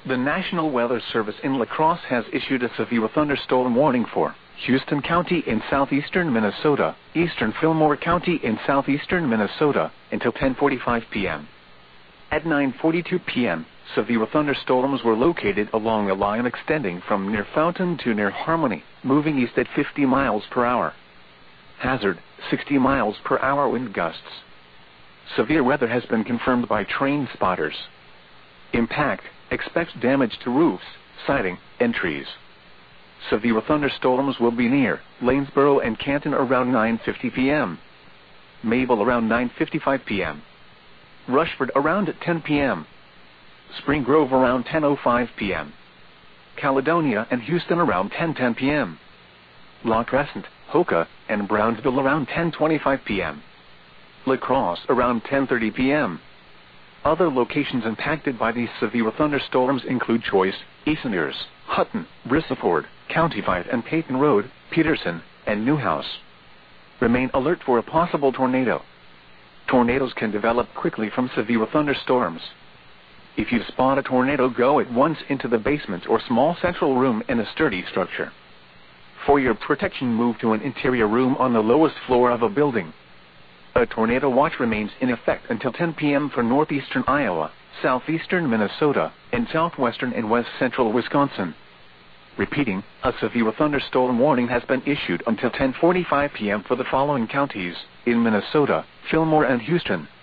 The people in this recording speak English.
The National Weather Service in La Crosse has issued a severe thunderstorm warning for Houston County in southeastern Minnesota, eastern Fillmore County in southeastern Minnesota, until 10:45 p.m. At 9:42 p.m., severe thunderstorms were located along a line extending from near Fountain to near Harmony, moving east at 50 miles per hour. Hazard, 60 miles per hour wind gusts. Severe weather has been confirmed by train spotters. Impact, expect damage to roofs, siding, and trees. Severe thunderstorms will be near Lanesboro and Canton around 9:50 p.m. Mabel around 9:55 p.m. Rushford around 10 p.m. Spring Grove around 10:05 p.m. Caledonia and Houston around 10:10 p.m. La Crescent, Hoka, and Brownsville around 10:25 p.m. La Crosse around 10:30 p.m. Other locations impacted by these severe thunderstorms include Choice, Easoners, Hutton, Brisseford, County 5 and Peyton Road, Peterson, and Newhouse. Remain alert for a possible tornado. Tornadoes can develop quickly from severe thunderstorms. If you spot a tornado, go at once into the basement or small central room in a sturdy structure. For your protection, move to an interior room on the lowest floor of a building. A tornado watch remains in effect until 10 p.m. for northeastern Iowa, southeastern Minnesota, and southwestern and west central Wisconsin. Repeating, a severe thunderstorm warning has been issued until 10:45 p.m. for the following counties in Minnesota: Fillmore and Houston.